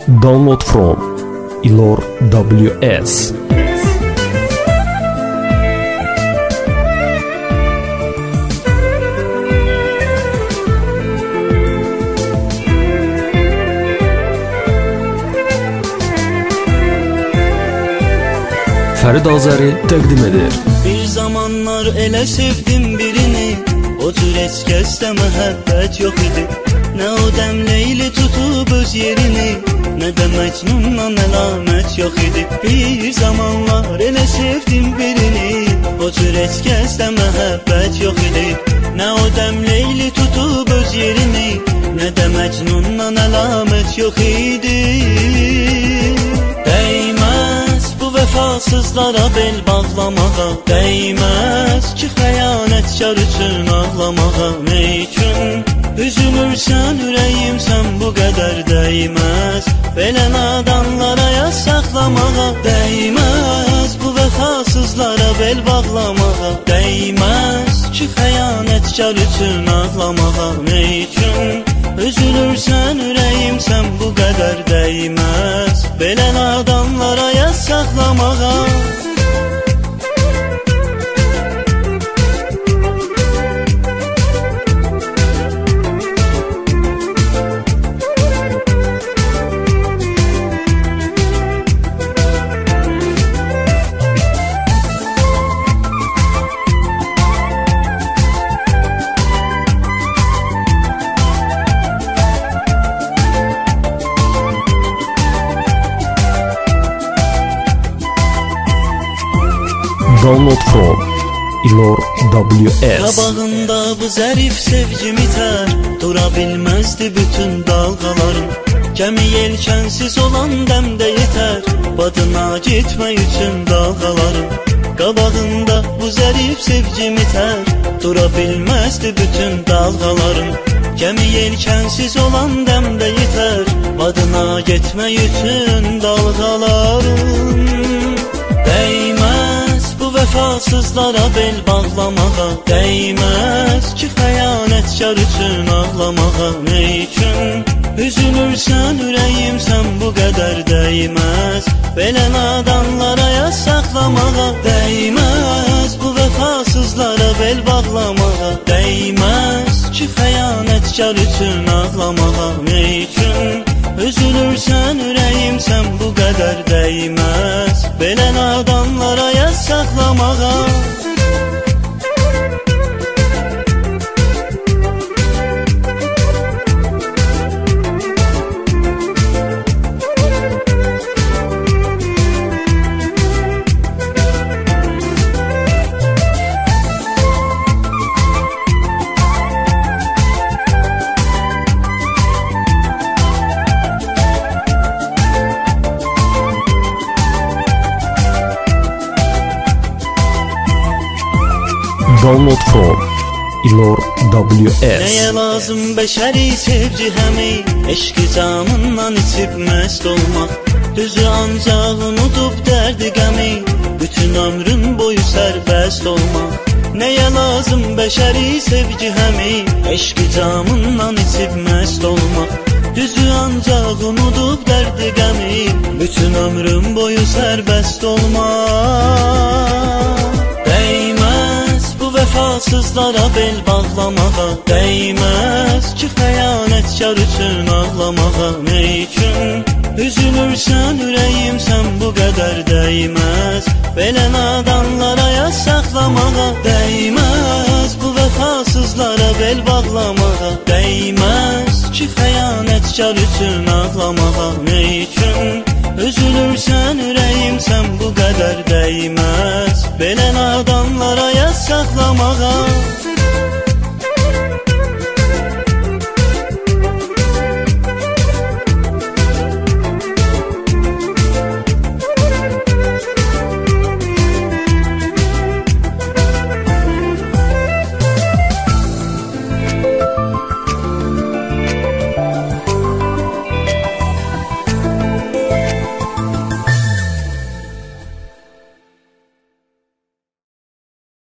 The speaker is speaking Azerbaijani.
Download from Ilor WS. Fərid Azəri təqdim edir. Bir zamanlar elə sevdim birini, o cür heç kəsdə məhəbbət yox idi. Nə o dəm Leyli tutub öz yerini, nə də Məcnundan əlamət yox idi. Bir zamanlar elə sevdim birini, o cür heç kəsdə məhəbbət yox idi. Nə o dəm Leyli tutub öz yerini, nə də Məcnundan əlamət yox idi. Dəyməz bu vəfasızlara bel bağlamağa, dəyməz ki xəyanətkar üçün ağlamağa. Nə üçün üzülürsən ürəyim sən bu qədər, dəyməz belə nadanlara yaz saxlamağa. Dəyməz bu vəfasızlara bel bağlamağa, dəyməz ki xəyanətkar üçün ağlamağa. Nə üçün üzülürsən ürəyim sən bu qədər, dəyməz belə nadanlara yaz saxlamağa. Download from Ilor WS. Qabağında bu zərif sevgim itər, dura bilməzdi bütün dalğalarım. Gəmi yelkənsiz olan dəmdə yetər, badına gitmək üçün dalğalarım. Qabağında bu zərif sevgim itər, dura bilməzdi bütün dalğalarım. Gəmi yelkənsiz olan dəmdə yetər, badına getmək üçün dalğalarım. Dəyməz bu vəfasızlara bel bağlamağa, dəyməz ki xəyanətkar üçün ağlamağa. Nə üçün üzülürsən ürəyim sən bu qədər, dəyməz belə nadanlara yaz saxlamağa. Dəyməz bu vəfasızlara bel bağlamağa, dəyməz ki xəyanətkar üçün ağlamağa. Nə üçün üzülürsən ürəyim sən bu qədər, dəyməz belə nadanlara yaz saxlamağa. Download from Ilor WS. Nəyə lazım bəşəri sevgi həmi, eşqi canından içib məst olmaq. Düzü ancaq unudub dərdi qəmi, bütün ömrün boyu sərbəst olmaq. Nəyə lazım bəşəri sevgi həmi, eşqi canından içib məst olmaq. Düzü ancaq unudub dərdi qəmi, bütün ömrün boyu sərbəst olmaq. Vəfasızlara bel bağlamağa, dəyməz ki xəyanətkar üçün ağlamağa. Nə üçün üzülürsən ürəyim sən bu qədər, dəyməz belə nadanlara yaz saxlamağa. Dəyməz bu vəfasızlara bel bağlamağa, dəyməz ki xəyanətkar üçün ağlamağa. Nə üçün üzülürsən ürəyim sən bu qədər, dəyməz belə nadanlara yaz saxlamağa.